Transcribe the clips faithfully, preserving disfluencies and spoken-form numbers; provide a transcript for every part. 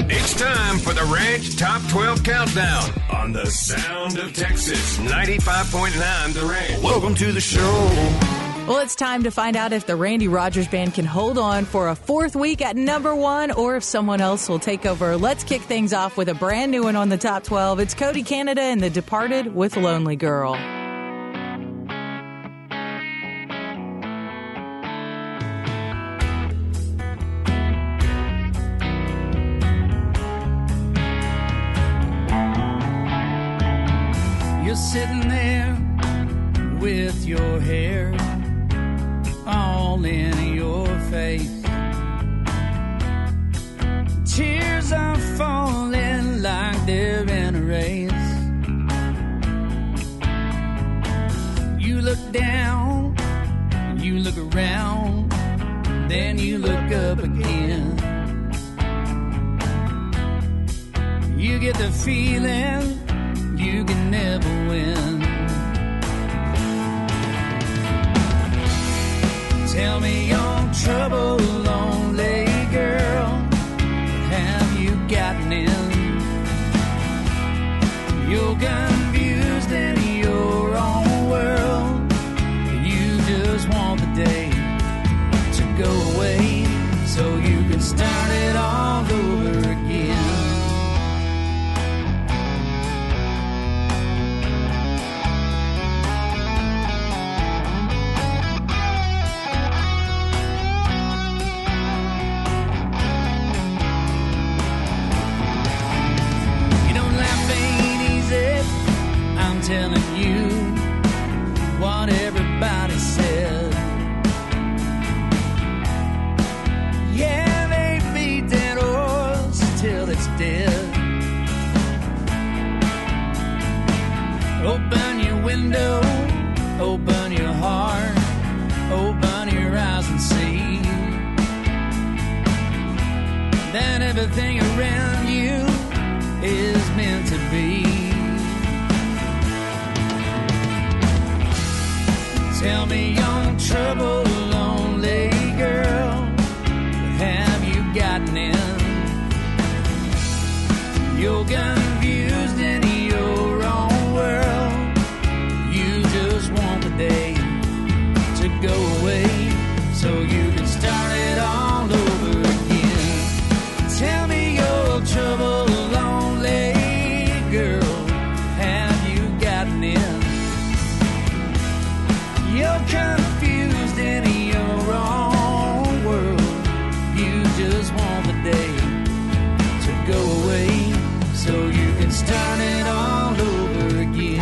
It's time for the Ranch Top twelve Countdown on the Sound of Texas, ninety-five point nine The Ranch. Welcome to the show. Well, it's time to find out if the Randy Rogers Band can hold on for a fourth week at number one or if someone else will take over. Let's kick things off with a brand new one on the Top twelve. It's Cody Canada and The Departed with Lonely Girl. You're sitting there with your hair all in your face. Tears are falling like they're in a race. You look down, you look around, then you look up again. You get the feeling you can never win. Tell me your trouble, lonely girl. What have you gotten in? You're confused in your own world. You just want the day to go away so you can start it all over again. Telling you what everybody said. Yeah, they beat that horse till it's dead. Open your window, open your heart, open your eyes and see that everything around you is meant to be. Tell me your trouble, lonely girl. What have you gotten in? You're confused in your own world. You just want the day to go away so you can start it all over again. Tell me your trouble, lonely girl. Have you gotten in? You're confused in your own world. You just want the day to go away so you can start it all over again.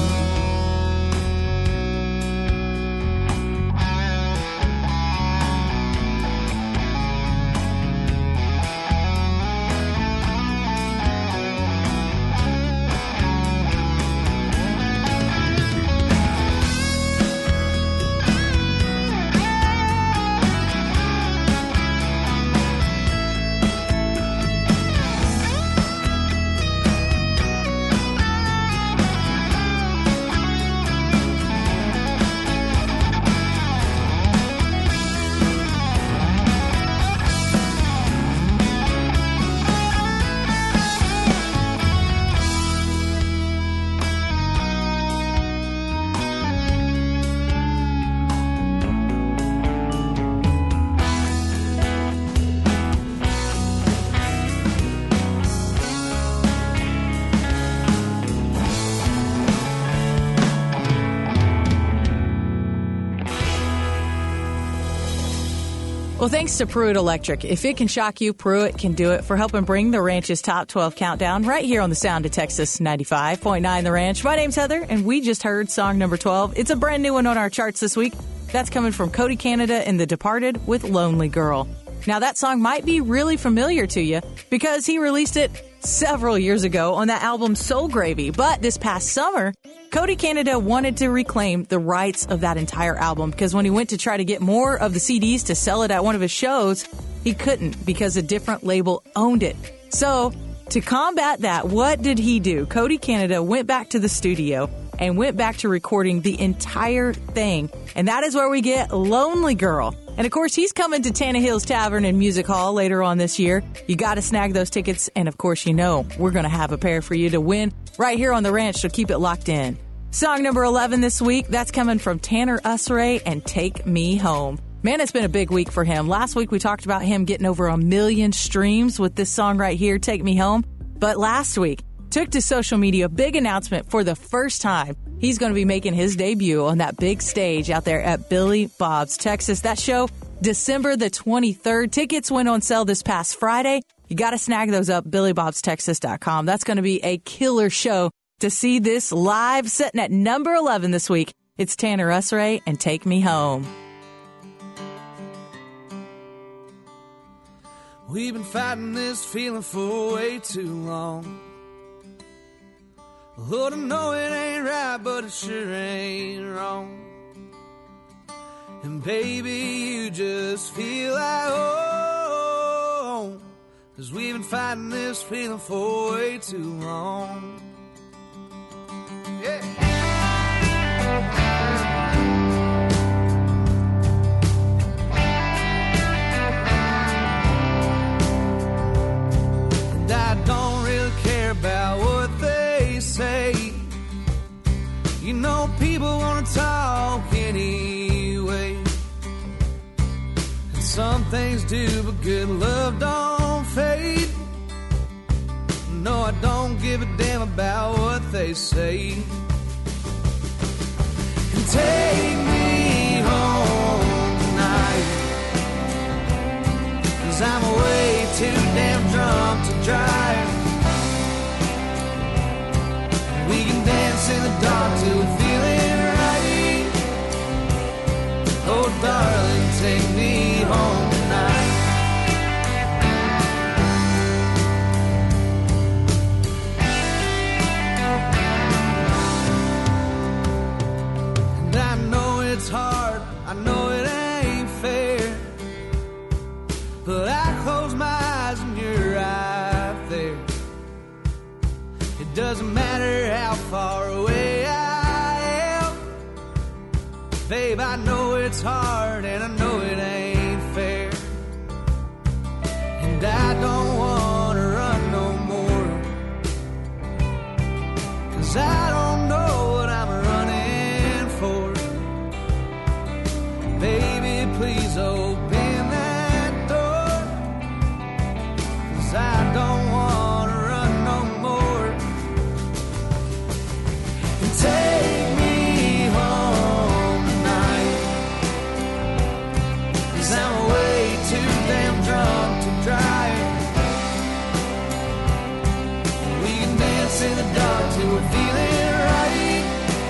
Well, thanks to Pruitt Electric. If it can shock you, Pruitt can do it, for helping bring the Ranch's Top twelve Countdown right here on the Sound of Texas, ninety-five point nine The Ranch. My name's Heather, and we just heard song number twelve. It's a brand new one on our charts this week. That's coming from Cody Canada and The Departed with Lonely Girl. Now, that song might be really familiar to you because he released it several years ago on that album Soul Gravy. But this past summer, Cody Canada wanted to reclaim the rights of that entire album because when he went to try to get more of the C Ds to sell it at one of his shows, he couldn't because a different label owned it. So to combat that, what did he do? Cody Canada went back to the studio and went back to recording the entire thing. And that is where we get Lonely Girl. And of course, he's coming to Tannehill's Tavern and Music Hall later on this year. You got to snag those tickets. And of course, you know, we're going to have a pair for you to win right here on the ranch. So keep it locked in. Song number eleven this week, that's coming from Tanner Usray and Take Me Home. Man, it's been a big week for him. Last week, we talked about him getting over a million streams with this song right here, Take Me Home. But last week, took to social media, big announcement for the first time. He's going to be making his debut on that big stage out there at Billy Bob's Texas. That show, December the twenty-third. Tickets went on sale this past Friday. You got to snag those up, billy bobs texas dot com. That's going to be a killer show to see this live. Sitting at number eleven this week, it's Tanner Usray and Take Me Home. We've been fighting this feeling for way too long. Lord, I know it ain't right, but it sure ain't wrong. And baby, you just feel like home, 'cause we've been fighting this feeling for way too long. Yeah. And I don't really care about what they say. You know people wanna talk anyway. And some things do, but good love don't fade. No, I don't give a damn about what they say. And take me home tonight, 'cause I'm way too damn drunk to drive. We can dance in the dark till we feel it right. Oh, darling, take me home tonight. And I know it's hard, I know it ain't fair, but I close my eyes and you're right there. It doesn't matter how far away I am, babe, I know it's hard and I know it ain't fair. And I don't wanna run no more, 'cause I don't know what I'm running for. Baby, please open that door, 'cause I don't wanna run no more. And take me home tonight, 'cause I'm way too damn drunk to drive. We can dance in the dark till we're feeling right.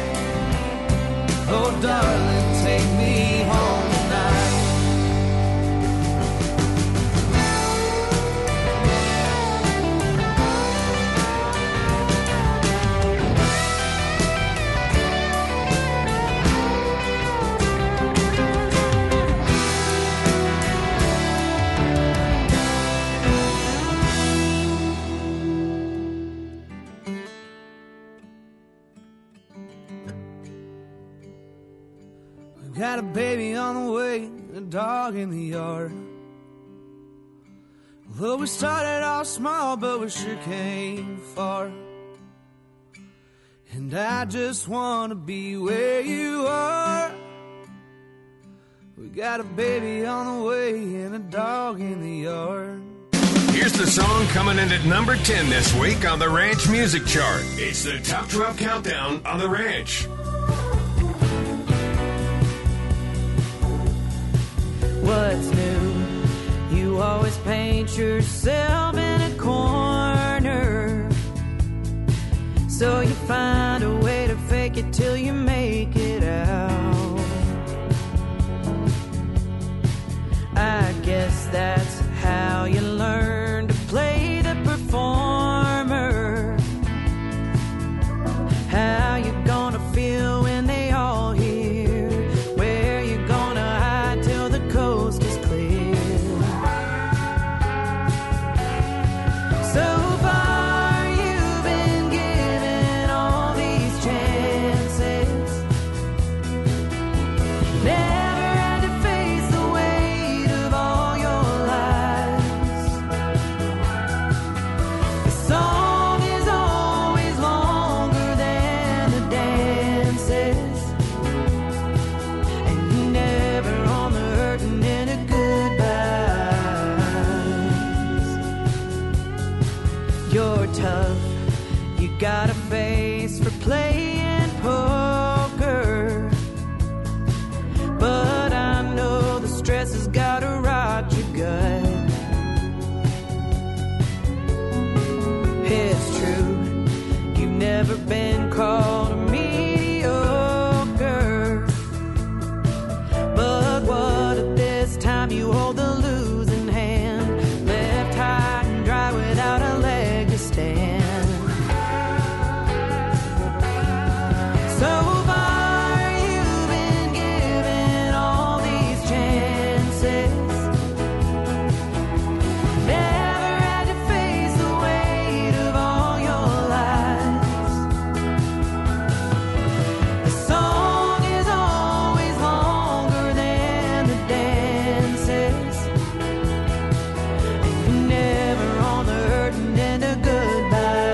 Oh, darling, take me home tonight. Got a baby on the way, a dog in the yard. Well, we started off small, but we sure came far. And I just want to be where you are. We got a baby on the way and a dog in the yard. Here's the song coming in at number ten this week on the Ranch Music Chart. It's the Top twelve Countdown on the Ranch. What's new? You always paint yourself in a corner, so you find a way to fake it till you make it out. I guess that's how you learn to play the performer. How you gonna feel when they all hear? Where you gonna hide till the coast is clear? tough. You got a face for playing poker, but I know the stress has got to rot your gut. It's true, you've never been called a mediocre, but what if this time you hold the losing hand, left high and dry without a leg to stand? So far you've been given all these chances, never had to face the weight of all your lies. The song is always longer than the dances, and you're never on the hurting end of goodbyes.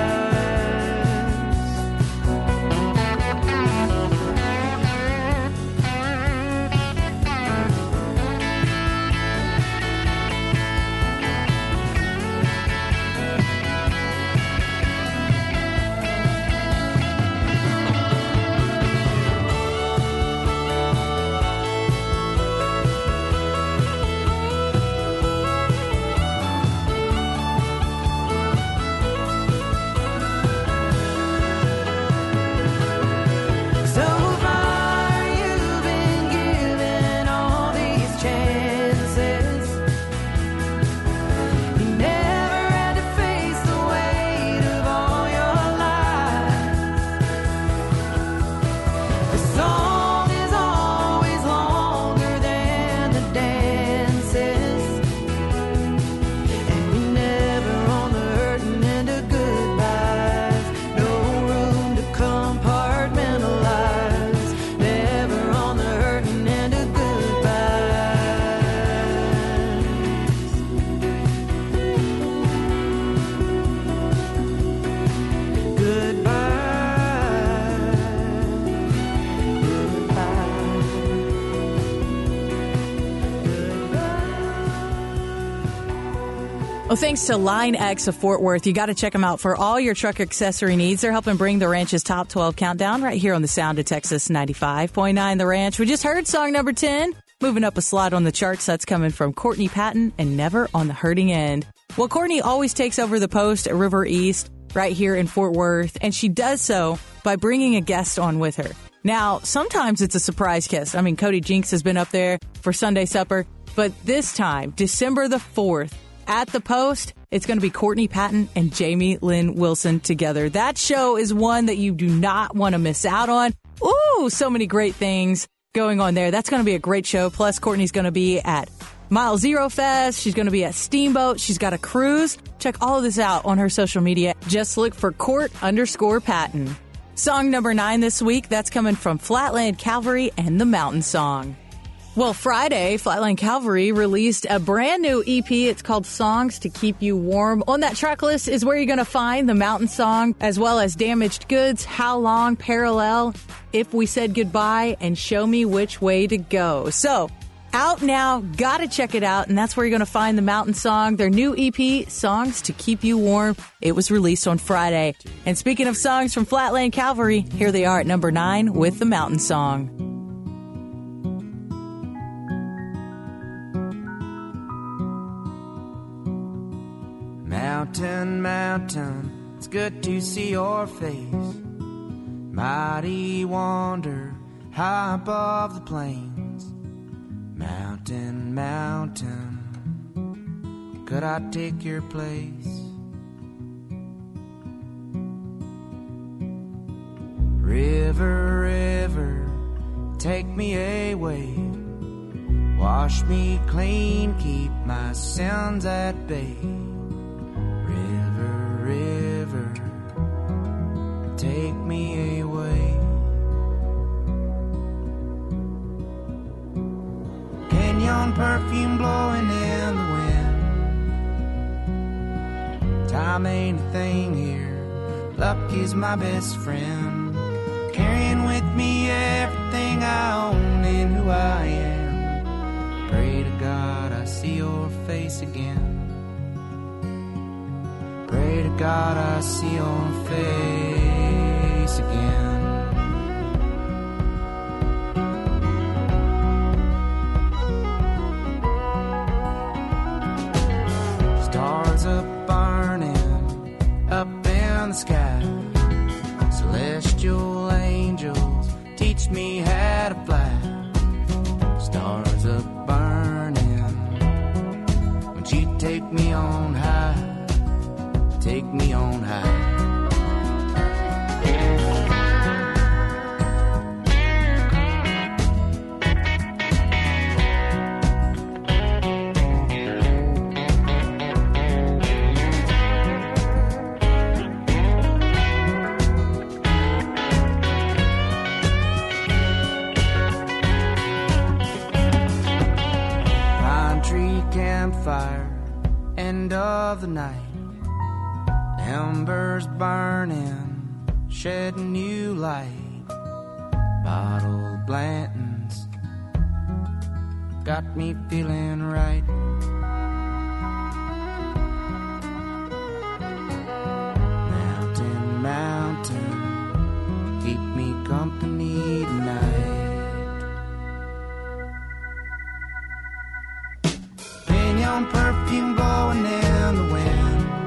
So far you've been given all these chances, you never had to face the weight of all your lies. The song is always longer than the dances, and you're never on the hurting end of goodbyes. No room to compartmentalize, never on the hurting end of goodbyes. Goodbye. Well, thanks to Line X of Fort Worth. You got to check them out for all your truck accessory needs. They're helping bring the Ranch's Top twelve countdown right here on the Sound of Texas ninety-five point nine The Ranch. We just heard song number ten, moving up a slot on the charts. That's coming from Courtney Patton and Never on the Hurting End. Well, Courtney always takes over the post at River East right here in Fort Worth, and she does so by bringing a guest on with her. Now, sometimes it's a surprise guest. I mean, Cody Jinks has been up there for Sunday Supper, but this time, December the fourth, at the post, it's going to be Courtney Patton and Jamie Lynn Wilson together. That show is one that you do not want to miss out on. Ooh, so many great things going on there. That's going to be a great show. Plus, Courtney's going to be at Mile Zero Fest. She's going to be at Steamboat. She's got a cruise. Check all of this out on her social media. Just look for Court underscore Patton. Song number nine this week, that's coming from Flatland Cavalry and the Mountain Song. Well, Friday, Flatland Cavalry released a brand new E P. It's called Songs to Keep You Warm. On that track list is where you're going to find the Mountain Song, as well as Damaged Goods, How Long, Parallel, If We Said Goodbye, and Show Me Which Way to Go. So, out now, gotta check it out, and that's where you're going to find the Mountain Song, their new E P, Songs to Keep You Warm. It was released on Friday. And speaking of songs from Flatland Cavalry, here they are at number nine with the Mountain Song. Mountain, mountain, it's good to see your face. Mighty wonder, high above the plains. Mountain, mountain, could I take your place? River, river, take me away. Wash me clean, keep my sins at bay. River, river, take me away. Canyon perfume blowing in the wind. Time ain't a thing here, luck is my best friend. Carrying with me everything I own and who I am. Pray to God I see your face again. Pray to God I see your face again. Stars are burning up in the sky. Celestial angels teach me how to fly. Stars are burning. Won't you take me on high? Take me on high. Pine tree campfire, end of the night. Embers burning, shedding new light. Bottled Blanton's got me feeling right. Mountain, mountain, keep me company tonight. Pinion perfume blowing in the wind.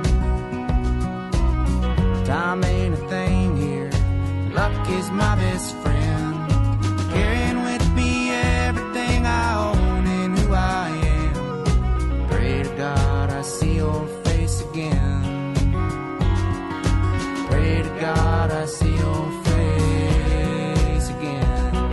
Time ain't a thing here. Luck is my best friend. Carrying with me everything I own and who I am. Pray to God I see your face again. Pray to God I see your face again.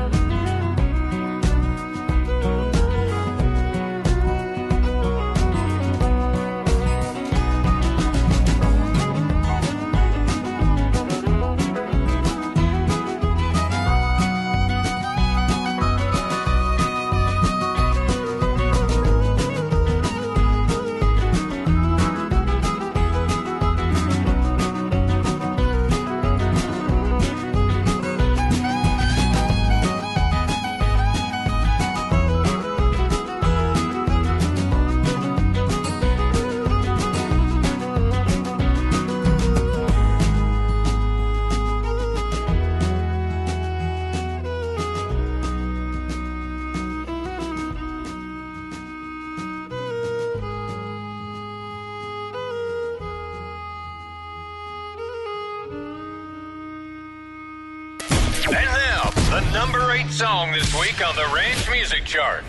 Number eight song this week on the Ranch Music Chart.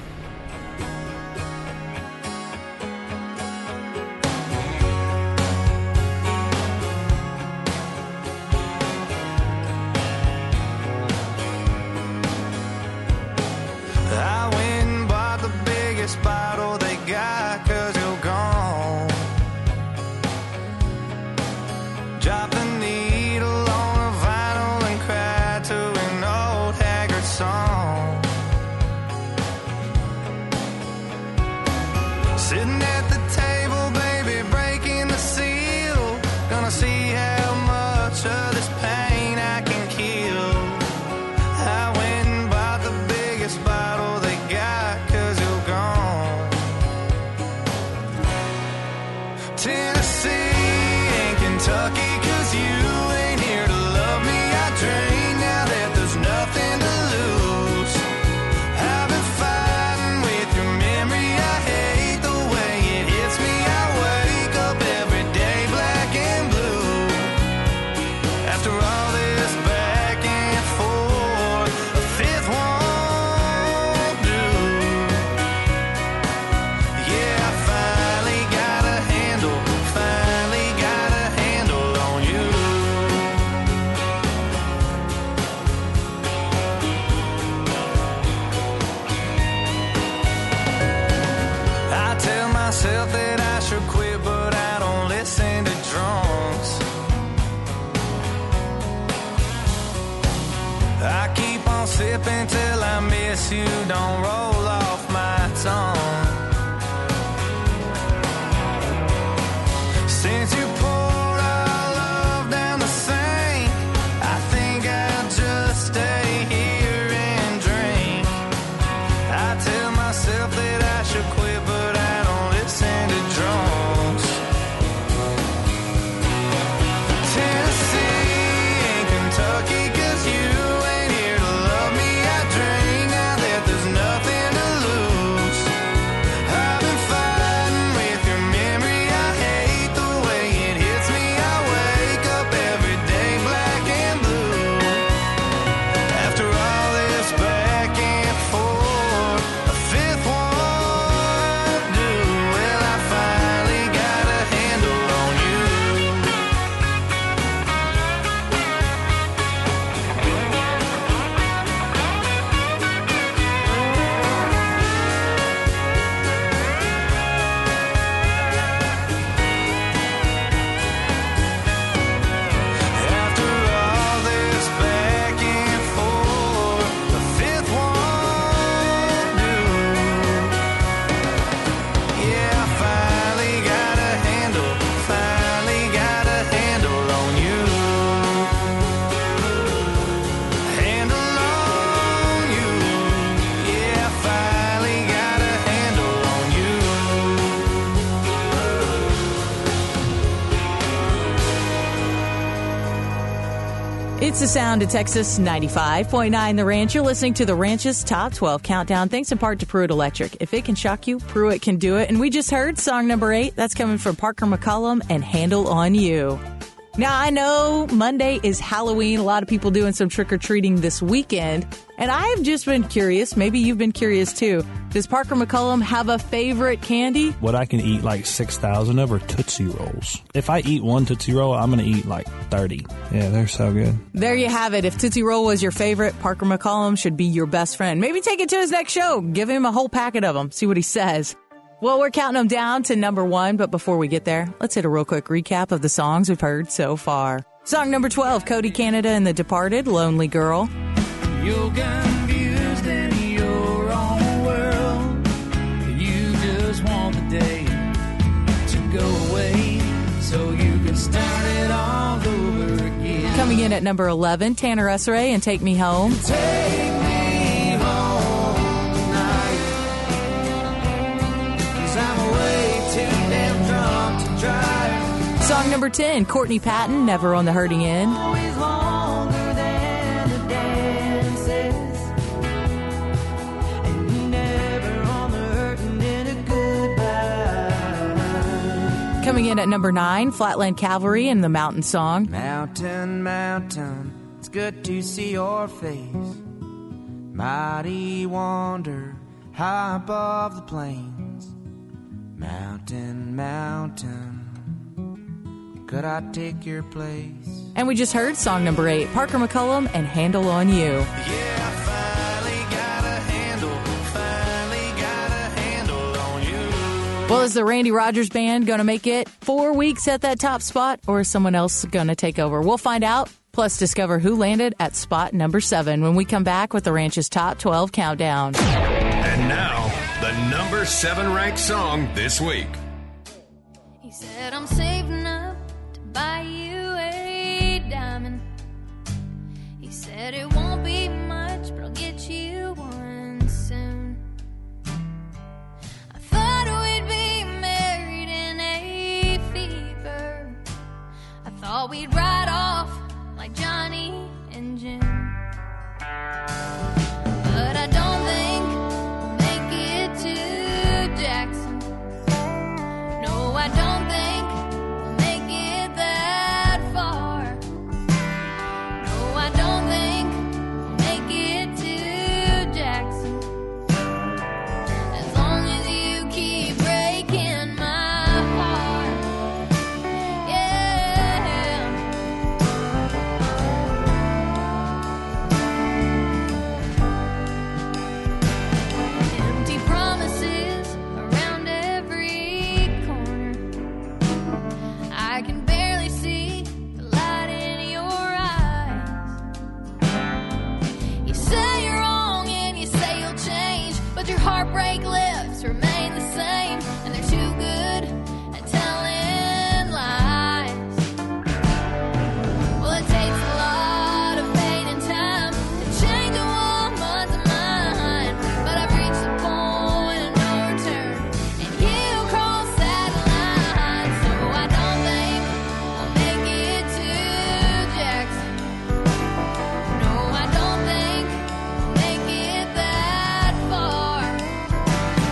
I went and bought the biggest bottle they got, 'cause you're gone. Drop the needle on a vinyl and cry to an old haggard song. Sitting at the table, baby, breaking the seal. Gonna see how much of this pain I can kill. I went and bought the biggest bottle they got, 'cause you're gone. Tennessee and Kentucky, 'cause you ain't here to love me. I drink now that there's nothing to lose. I've been fighting with your memory. I hate the way it hits me. I wake up every day black and blue. After all this back and forth, a fifth won't do. Yeah, I finally got a handle, finally got a handle on you. I tell myself that I should quit, but I don't listen to drunks. I keep on sipping till I miss you, don't roll off my tongue. Since you poured our love down the sink, I think I'll just stay here and drink. I tell myself that I should quit, but I don't listen to drunks. It's the sound of Texas ninety-five point nine The Ranch. You're listening to The Ranch's Top twelve Countdown, thanks in part to Pruitt Electric. If it can shock you, Pruitt can do it. And we just heard song number eight. That's coming from Parker McCollum and Handle on You. Now, I know Monday is Halloween. A lot of people doing some trick-or-treating this weekend. And I've just been curious. Maybe you've been curious, too. Does Parker McCollum have a favorite candy? What I can eat like six thousand of are Tootsie Rolls. If I eat one Tootsie Roll, I'm going to eat like thirty. Yeah, they're so good. There you have it. If Tootsie Roll was your favorite, Parker McCollum should be your best friend. Maybe take it to his next show. Give him a whole packet of them. See what he says. Well, we're counting them down to number one, but before we get there, let's hit a real quick recap of the songs we've heard so far. Song number twelve, Cody Canada and The Departed, Lonely Girl. You're confused in your own world. You just want the day to go away so you can start it all over again. Coming in at number eleven, Tanner Esseray and Take Me Home. Take me home tonight, 'cause I'm way too damn drunk to drive. Song number ten, Courtney Patton, Never on the Hurting End. Always longer than the dances, and never on the hurting end of goodbye. Coming in at number nine, Flatland Cavalry and The Mountain Song. Mountain, mountain, it's good to see your face. Mighty wonder, high above the plains. Mountain, mountain, could I take your place? And we just heard song number eight, Parker McCollum and Handle on You. Yeah, I finally got a handle, finally got a handle on you. Well, is the Randy Rogers Band going to make it four weeks at that top spot, or is someone else going to take over? We'll find out, plus discover who landed at spot number seven when we come back with the Ranch's Top twelve Countdown. And now, the number seven ranked song this week. He said, I'm saving up to buy you a diamond. He said, it won't be much, but I'll get you one soon. I thought we'd be married in a fever. I thought we'd ride off like Johnny and June. But I don't think we'll make it to Jackson. No, I don't think we'll make it that far. No, I don't think we'll make it to Jackson. As long as you keep breaking my heart. Yeah. Empty promises around every corner. I can barely see the light in your eyes. You say you're wrong and you say you'll change, but your heartbreak lips remain the same, and they're too good at telling lies. Well, it takes a lot of pain and time to change a woman's mind, but I've reached the point of no return, and you cross that line. So I don't think I'll make it to Jackson. No, I don't think I'll make it that far.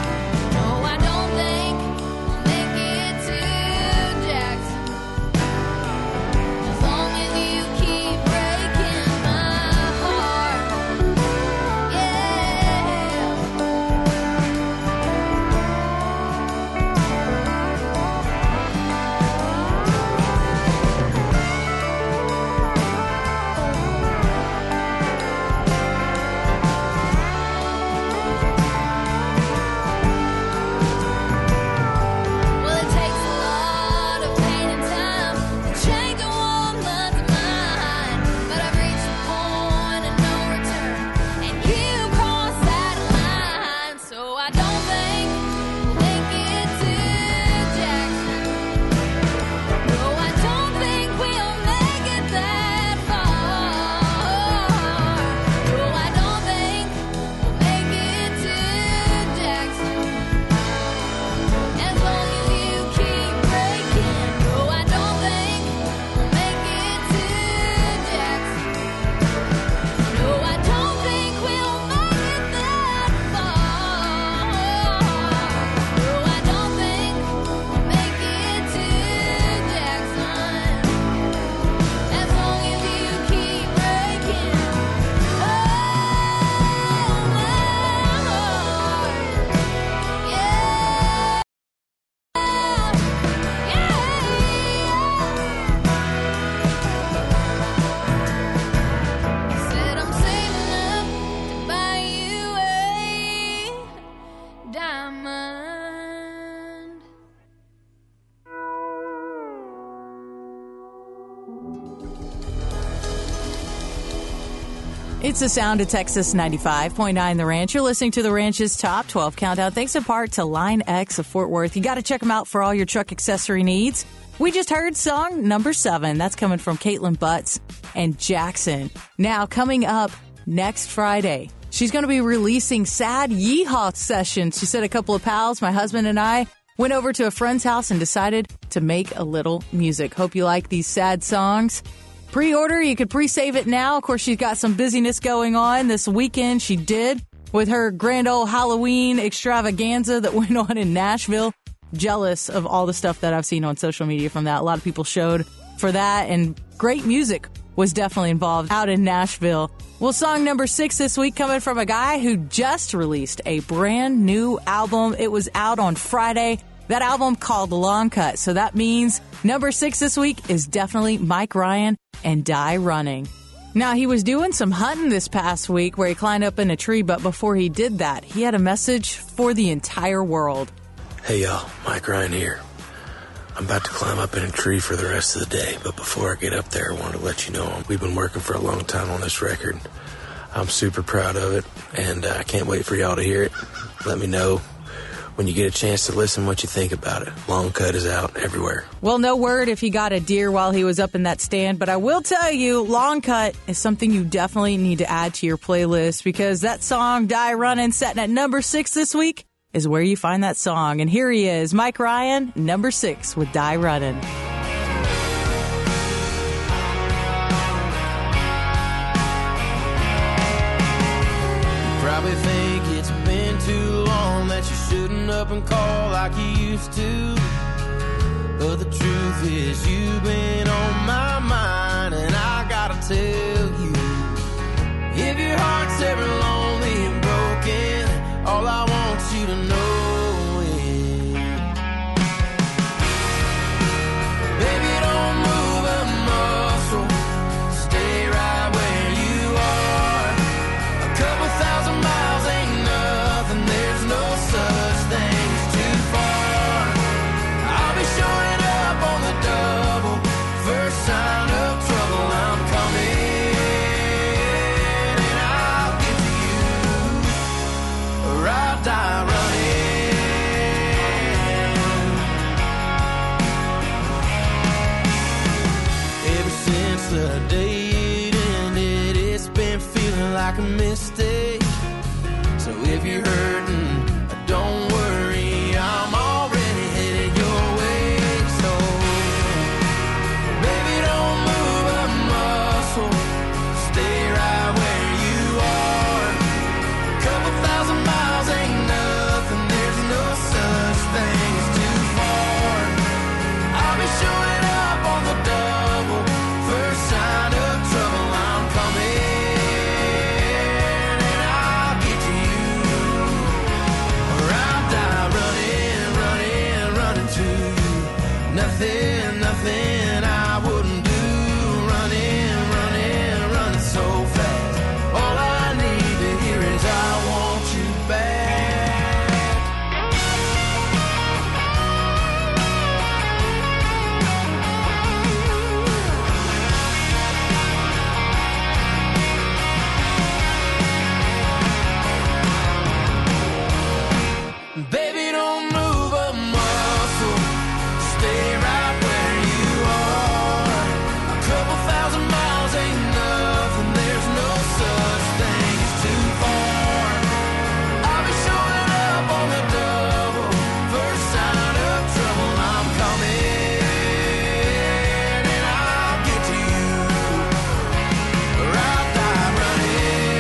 It's the sound of Texas ninety-five point nine The Ranch. You're listening to The Ranch's Top twelve Countdown. Thanks in part to Line X of Fort Worth. You got to check them out for all your truck accessory needs. We just heard song number seven. That's coming from Caitlin Butts and Jackson. Now, coming up next Friday, she's going to be releasing Sad Yeehaw Sessions. She said a couple of pals, my husband and I, went over to a friend's house and decided to make a little music. Hope you like these sad songs. Pre-order, you could pre-save it now. Of course, she's got some busyness going on this weekend. She did with her grand old Halloween extravaganza that went on in Nashville. Jealous of all the stuff that I've seen on social media from that. A lot of people showed for that, and great music was definitely involved out in Nashville. Well, song number six this week coming from a guy who just released a brand new album. It was out on Friday. That album called Long Cut. So that means number six this week is definitely Mike Ryan and Die Running. Now, he was doing some hunting this past week where he climbed up in a tree, but before he did that, he had a message for the entire world. Hey y'all, Mike Ryan here. I'm about to climb up in a tree for the rest of the day, but before I get up there, I wanted to let you know we've been working for a long time on this record. I'm super proud of it, and I can't wait for y'all to hear it. Let me know when you get a chance to listen what you think about it. Long Cut is out everywhere. Well, no word if he got a deer while he was up in that stand, but I will tell you, Long Cut is something you definitely need to add to your playlist, because that song, Die Running, sitting at number six this week, is where you find that song. And here he is, Mike Ryan, number six with Die Running. You probably think it's been too long that you shouldn't up and call like you used to. But the truth is you've been on my mind, and I gotta tell you, if your heart's ever lonely and broken, all I want you to know is, baby, don't move a muscle, stay right where you are. A couple thousand miles ain't nothing, there's no such thing as too far. I'll be showing up on the double, first sign of trouble I'm coming. Die running. Ever since the day it ended, it's been feeling like a mistake. So if you're hurting, don't worry, I'm already headed your way. So baby, don't move a muscle, stay right where you are. A couple thousand miles ain't nothing, there's no such thing as too far. I'll be showing up on the double, first sign of trouble I'm coming, and I'll get to you, or I'll die running, running, running to you. Nothing, nothing I wouldn't do, running, running, running so fast. All I need to hear is I want you back. Baby, don't move a muscle, stay right where you are. A couple thousand miles ain't nothing, there's no such thing as too far. I'll be showing up on the double, first sign of trouble I'm coming, and I'll get to you, or I'll die running,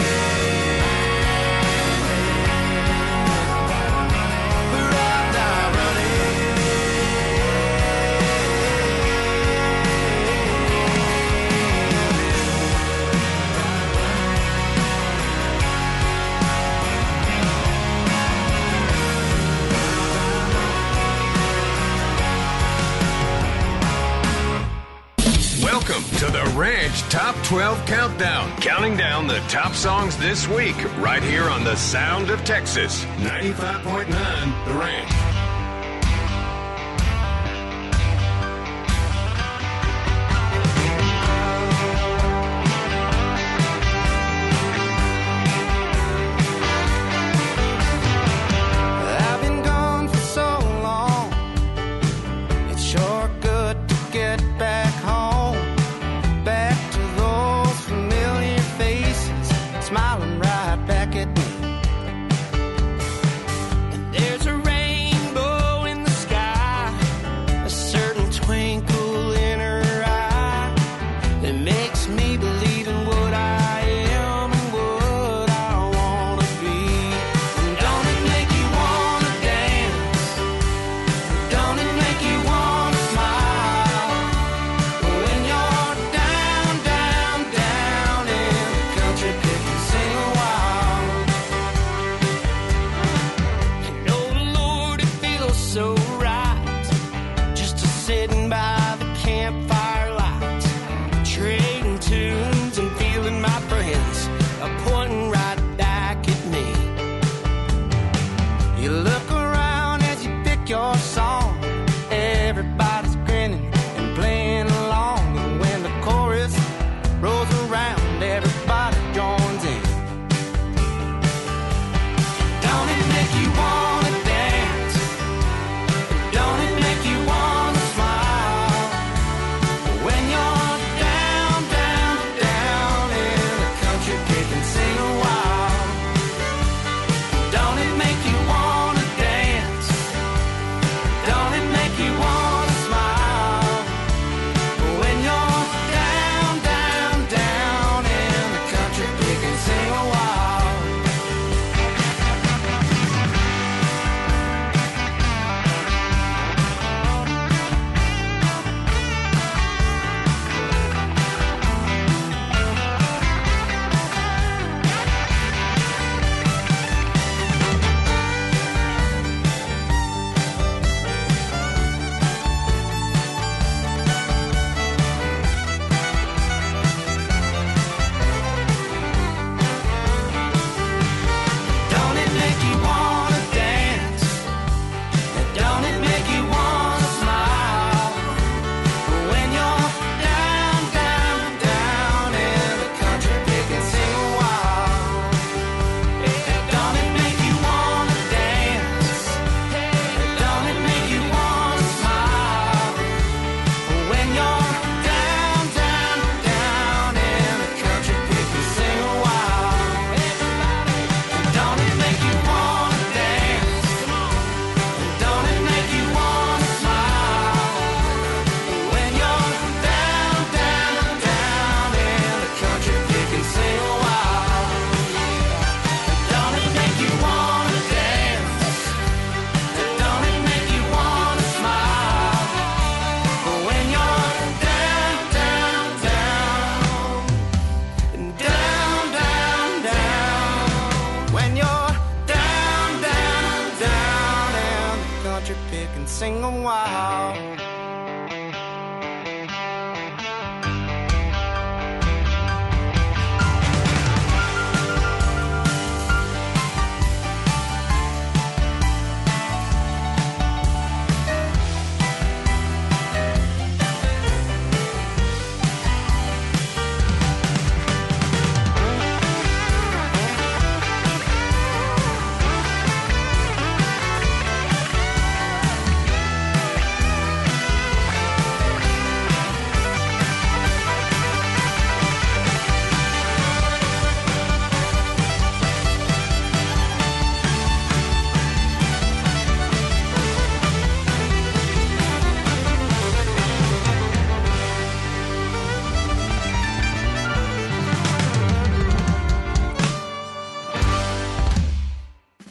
or I'll die running. Welcome to the Ranch Top twelve Countdown, counting down the top songs this week, right here on the Sound of Texas, ninety-five point nine The Ranch.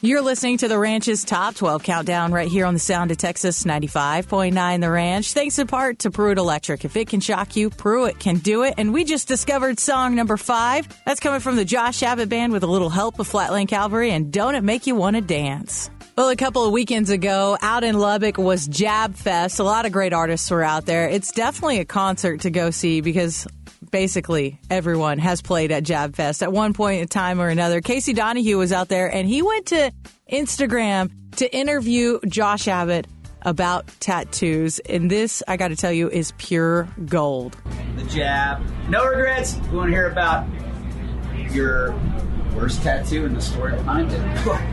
You're listening to the Ranch's Top twelve Countdown right here on the Sound of Texas ninety-five point nine The Ranch. Thanks in part to Pruitt Electric. If it can shock you, Pruitt can do it. And we just discovered song number five. That's coming from the Josh Abbott Band with a little help of Flatland Cavalry and Don't It Make You Want to Dance. Well, a couple of weekends ago, out in Lubbock was Jab Fest. A lot of great artists were out there. It's definitely a concert to go see because basically everyone has played at Jab Fest at one point in time or another. Casey Donahue was out there, and he went to Instagram to interview Josh Abbott about tattoos. And this, I got to tell you, is pure gold. The Jab. No regrets. We want to hear about your worst tattoo and the story behind it.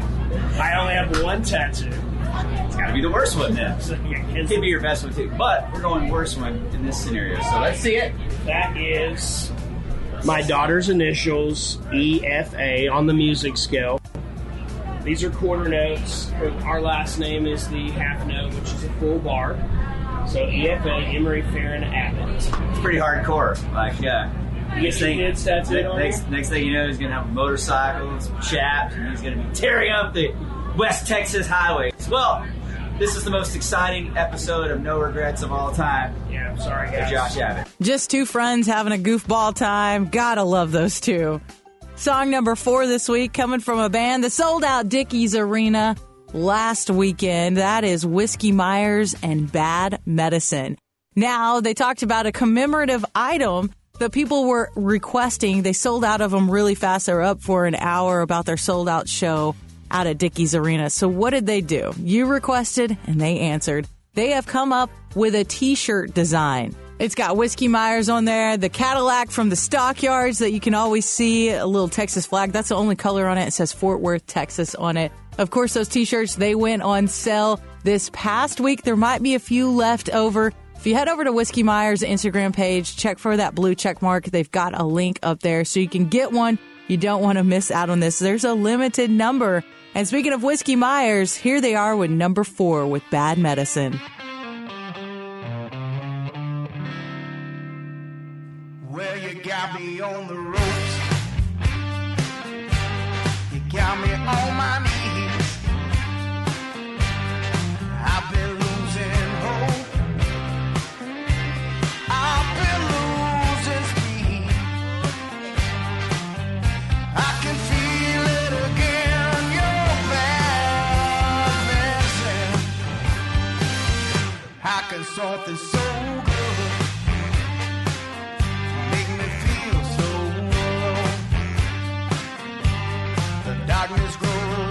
I only have one tattoo. It's got to be the worst one then. It could be your best one too, but we're going worst one in this scenario. So let's see it. That is my daughter's initials, E F A, on the music scale. These are quarter notes. Our last name is the half note, which is a full bar. So E F A, Emery Farron Abbott. It's pretty hardcore. Like, yeah. You get your kids tattooed on next, next thing you know, he's going to have a motorcycle, some chaps, and he's going to be tearing up the West Texas highways. Well, this is the most exciting episode of No Regrets of all time. Yeah, I'm sorry, guys. For Josh Abbott. Just two friends having a goofball time. Gotta love those two. Song number four this week coming from a band that sold out Dickies Arena last weekend. That is Whiskey Myers and Bad Medicine. Now, they talked about a commemorative item that people were requesting. They sold out of them really fast. They were up for an hour about their sold out show out at Dickies Arena. So what did they do? You requested and they answered. They have come up with a t-shirt design. It's got Whiskey Myers on there, the Cadillac from the Stockyards that you can always see, a little Texas flag. That's the only color on it. It says Fort Worth, Texas on it. Of course, those t-shirts, they went on sale this past week. There might be a few left over. If you head over to Whiskey Myers' Instagram page, check for that blue check mark. They've got a link up there so you can get one. You don't want to miss out on this. There's a limited number. And speaking of Whiskey Myers, here they are with number four with Bad Medicine. Well, you got me on the ropes. You got me on my knees. I've been losing hope. I've been losing speed. I can feel it again. Your bad medicine. How can something so darkness grows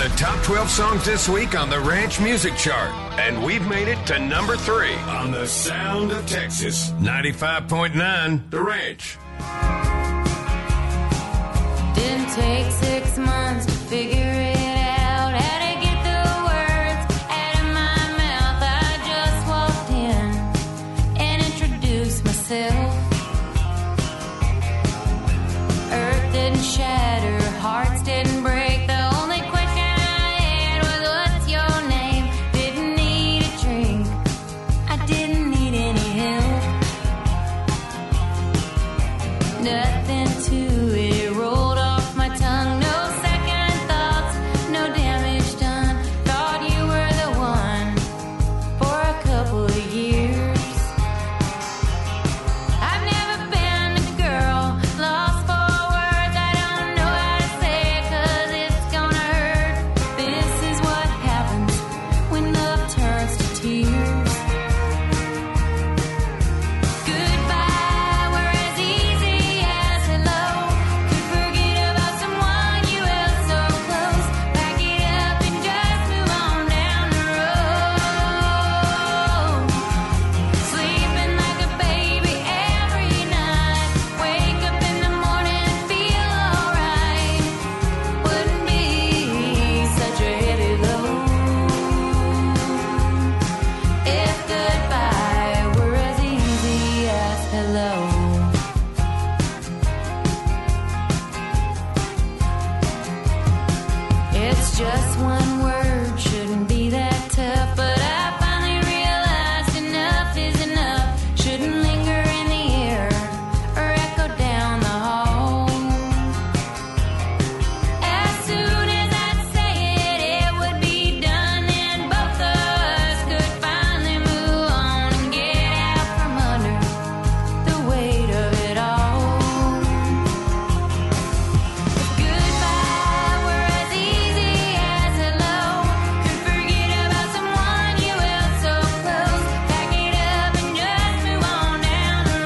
the top twelve songs this week on the Ranch Music Chart. And we've made it to number three on the Sound of Texas. ninety-five point nine, The Ranch. Didn't take six months to figure it out. How to get the words out of my mouth. I just walked in and introduced myself. Earth didn't shatter, hearts didn't break. The only question I had was, what's your name? Didn't need a drink, I didn't need any help. Nothing to it, rolled off my tongue. No second thoughts, no damage done. Thought you were the one for a couple of years. I've never been a girl lost for words. I don't know how to say it 'cause it's gonna hurt. This is what happens when love turns to tears. Goodbye were as easy as hello. Could forget about someone you held so close. Pack it up and just move on down the road. Sleeping like a baby every night. Wake up in the morning and feel alright. Wouldn't be such a heavy load if goodbye were as easy as hello. It's just one word, shouldn't be that tough. But I finally realized enough is enough. Shouldn't linger in the air or echo down the hall. As soon as I'd say it, it would be done, and both of us could finally move on and get out from under the weight of it all. Goodbye were as easy as hello. Could forget about someone you held so close. Pack it up and just move on down the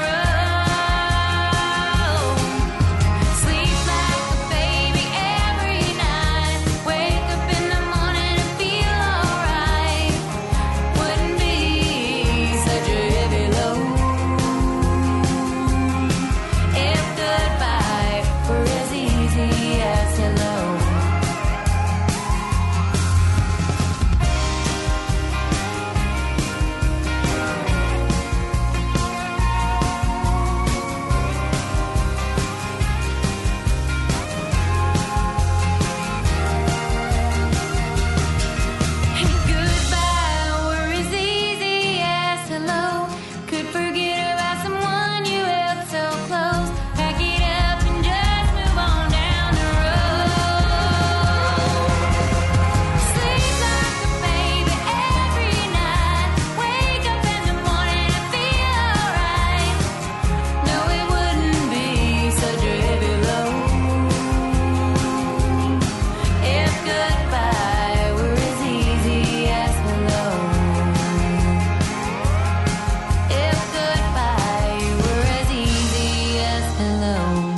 road. Sleep like a baby every night. Wake up in the morning and feel alright. Wouldn't be such a heavy load if goodbye were as easy as hello. Goodbye were as easy as hello. Could forget about someone you held so close. Pack it up and just move on down the road. Sleep like a baby every night. Wake up in the morning and feel alright. No, it wouldn't be such a heavy load if goodbye were as easy as hello. If goodbye were as easy as hello.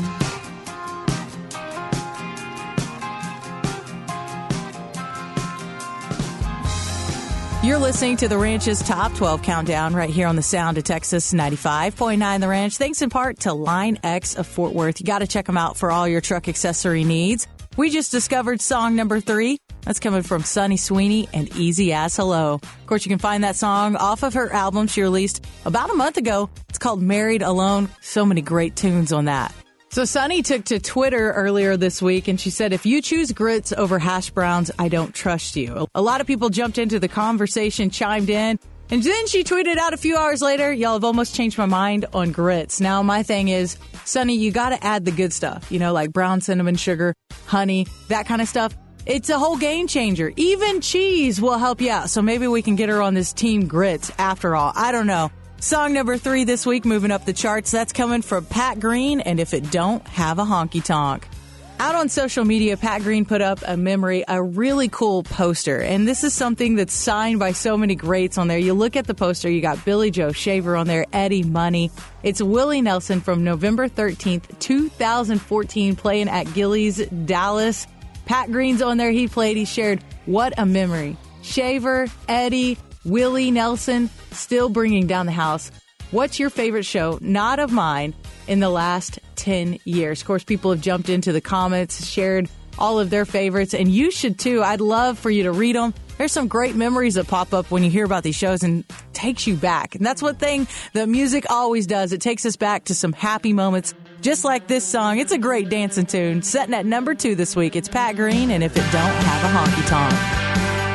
You're listening to the Ranch's Top twelve Countdown right here on the Sound of Texas, ninety-five point nine The Ranch. Thanks in part to Line X of Fort Worth. You got to check them out for all your truck accessory needs. We just discovered song number three. That's coming from Sunny Sweeney and Easy As Hello. Of course, you can find that song off of her album she released about a month ago. It's called Married Alone. So many great tunes on that. So Sunny took to Twitter earlier this week and she said, if you choose grits over hash browns, I don't trust you. A lot of people jumped into the conversation, chimed in, and then she tweeted out a few hours later, y'all have almost changed my mind on grits. Now, my thing is, Sunny, you got to add the good stuff, you know, like brown cinnamon sugar, honey, that kind of stuff. It's a whole game changer. Even cheese will help you out. So maybe we can get her on this team grits after all. I don't know. Song number three this week, moving up the charts. That's coming from Pat Green, and If It Don't Have a Honky Tonk. Out on social media, Pat Green put up a memory, a really cool poster. And this is something that's signed by so many greats on there. You look at the poster, you got Billy Joe Shaver on there, Eddie Money. It's Willie Nelson from November thirteenth, two thousand fourteen, playing at Gilley's, Dallas. Pat Green's on there. He played. He shared What a Memory. Shaver, Eddie, Willie Nelson, still bringing down the house. What's your favorite show, not of mine, in the last ten years? Of course, people have jumped into the comments, shared all of their favorites, and you should too. I'd love for you to read them. There's some great memories that pop up when you hear about these shows and takes you back. And that's one thing that music always does. It takes us back to some happy moments, just like this song. It's a great dancing tune. Setting at number two this week. It's Pat Green, and If It Don't Have a Honky Tonk.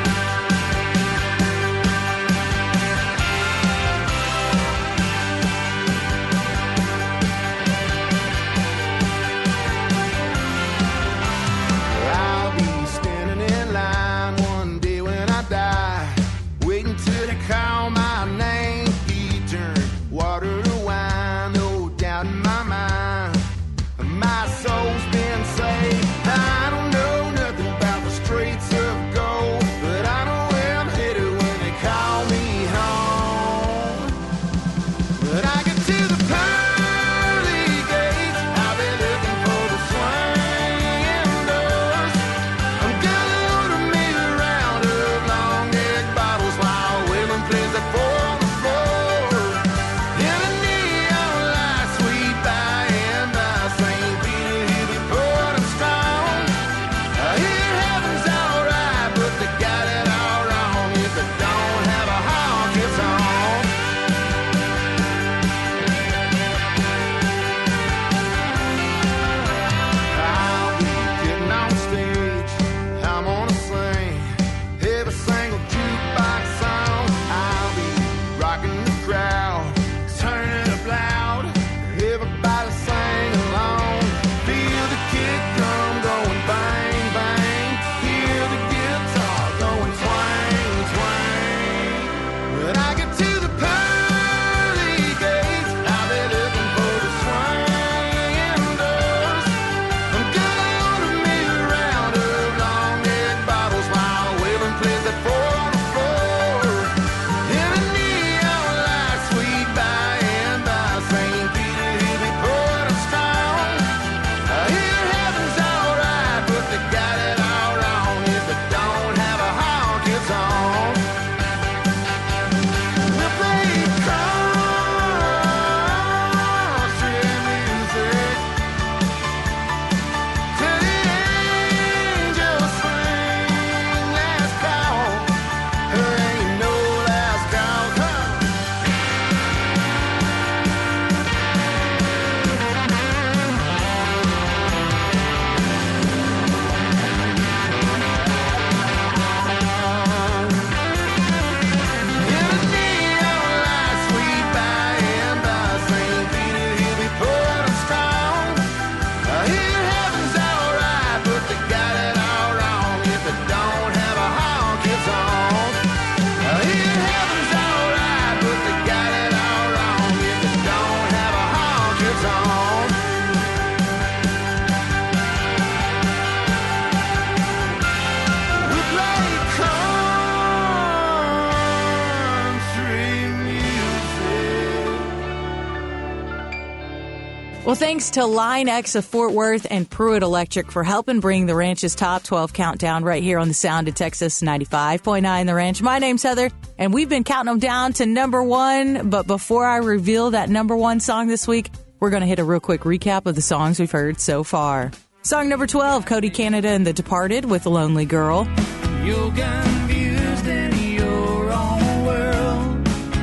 Well, thanks to Line X of Fort Worth and Pruitt Electric for helping bring the Ranch's Top twelve Countdown right here on the Sound of Texas ninety-five point nine The Ranch. My name's Heather, and we've been counting them down to number one. But before I reveal that number one song this week, we're going to hit a real quick recap of the songs we've heard so far. Song number twelve, Cody Canada and The Departed with Lonely Girl. You're confused in your own world.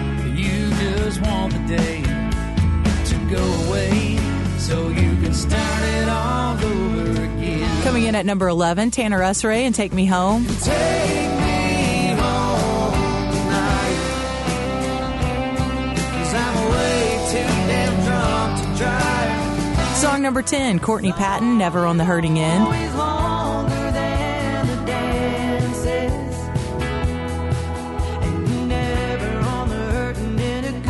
You just want the day to go away so you can start it all over again. Coming in at number eleven, Tanner Usray and Take Me Home. Take me home tonight, 'cause I'm way too damn drunk to drive. Song number ten, Courtney Patton, Never on the Hurting End. Always longer than the dances, and never on the hurting end of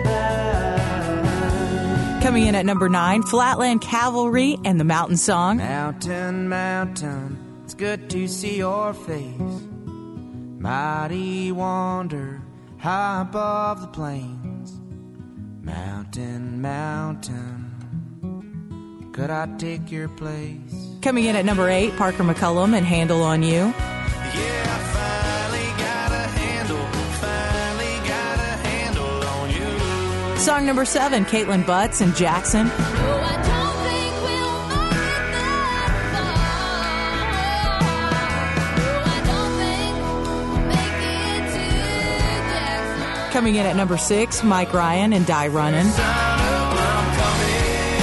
goodbye. Coming in at number nine, Flatland Cavalry and the Mountain Song. Mountain, mountain, it's good to see your face. Mighty wonder, high above the plains. Mountain, mountain, could I take your place? Coming in at number eight, Parker McCullum and Handle on You. Yeah, I finally got a handle, finally got a handle on you. Song number seven, Caitlin Butts and Jackson. Oh, I don't think we'll make that far. Oh, I don't think we'll make it to Jackson. Coming in at number six, Mike Ryan and Die Runnin'. Sign up, I'm coming,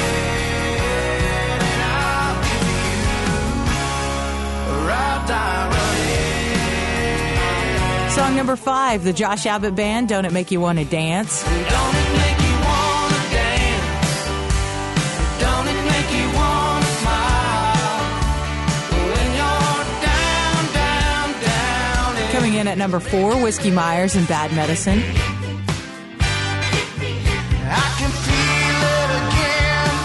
and I'll give you a ride, die running. Song number five, the Josh Abbott Band, Don't It Make You Want to Dance. Don't it make you wanna dance? Don't it make you wanna smile? When you're down, down, down. and Coming in at number four, Whiskey Myers and Bad Medicine. I can feel it again,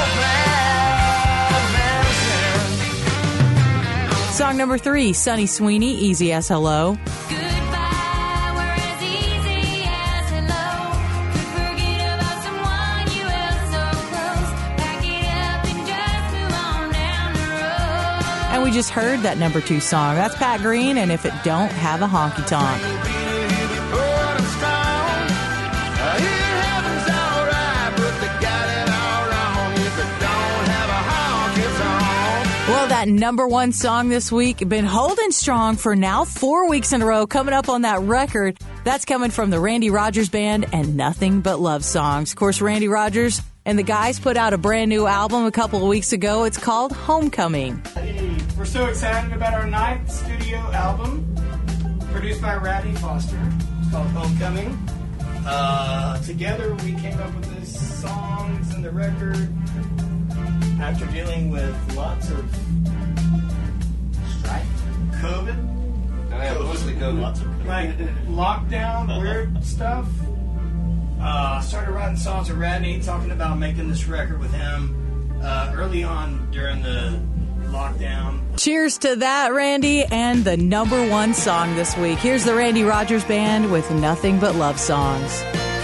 your bad medicine. Song number three, Sonny Sweeney, Easy as Hello. Goodbye, we're as easy as hello. Could forget about someone you held so close. Pack it up and just move on down the road. And we just heard that number two song. That's Pat Green, and If It Don't Have a Honky Tonk. You'll be here before I'm strong. I hear heaven's alright, but they got it all wrong. If it don't have a honky tonk. Well, that number one song this week, been holding strong for now four weeks in a row, coming up on that record. That's coming from the Randy Rogers Band and Nothing But Love Songs. Of course, Randy Rogers and the guys put out a brand new album a couple of weeks ago. It's called Homecoming. Hey, we're so excited about our ninth studio album, produced by Randy Foster. It's called Homecoming. Uh, together, we came up with the songs and the record after dealing with lots of strife, COVID, Yeah, mostly COVID. Lots of COVID. like lockdown, weird stuff. Uh, started writing songs with Radney, talking about making this record with him uh, early on during the lockdown. Cheers to that, Randy, and the number one song this week. Here's the Randy Rogers Band with Nothing But Love Songs.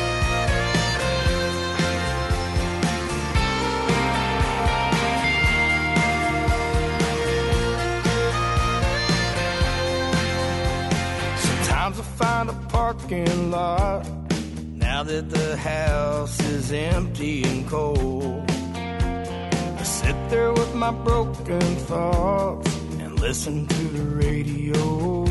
Sometimes I find a parking lot now that the house is empty and cold. I sit there with my broken thoughts and listen to the radio,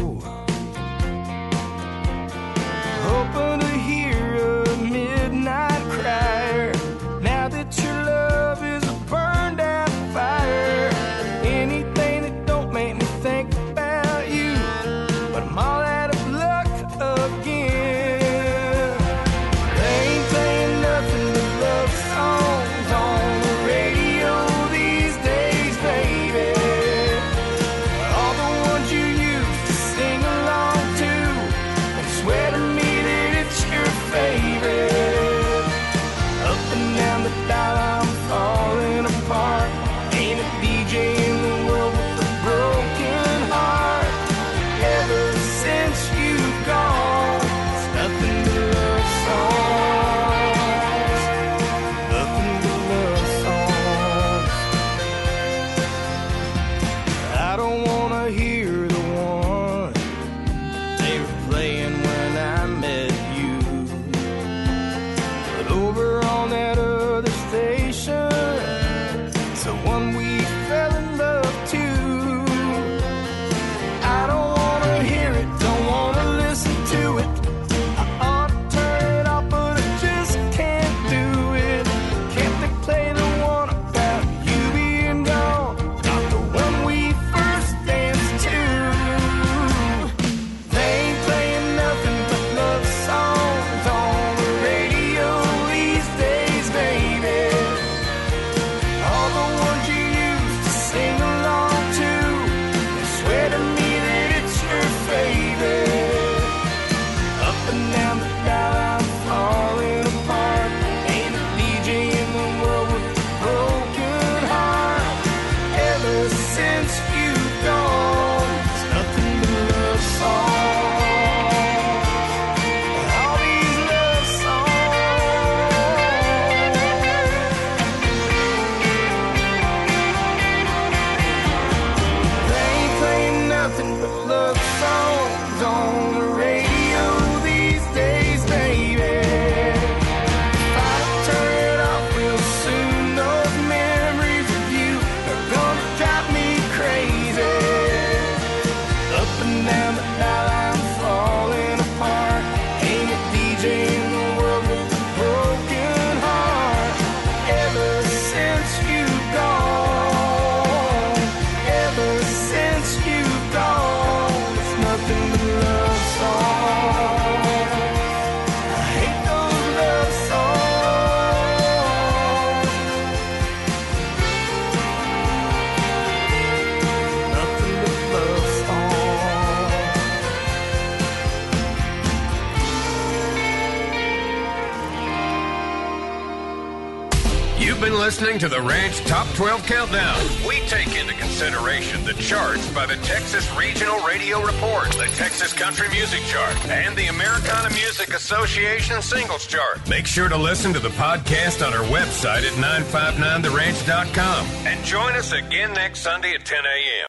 hoping to hear a midnight crier. Now that your love is a burned out fire, anything that don't make me think about you, but I'm all out of luck again. They ain't playing nothing but love songs on the radio these days, baby. All the ones you used to sing You've been listening to the Ranch Top twelve Countdown. We take into consideration the charts by the Texas Regional Radio Report, the Texas Country Music Chart, and the Americana Music Association Singles Chart. Make sure to listen to the podcast on our website at nine five nine the ranch dot com. And join us again next Sunday at ten a.m.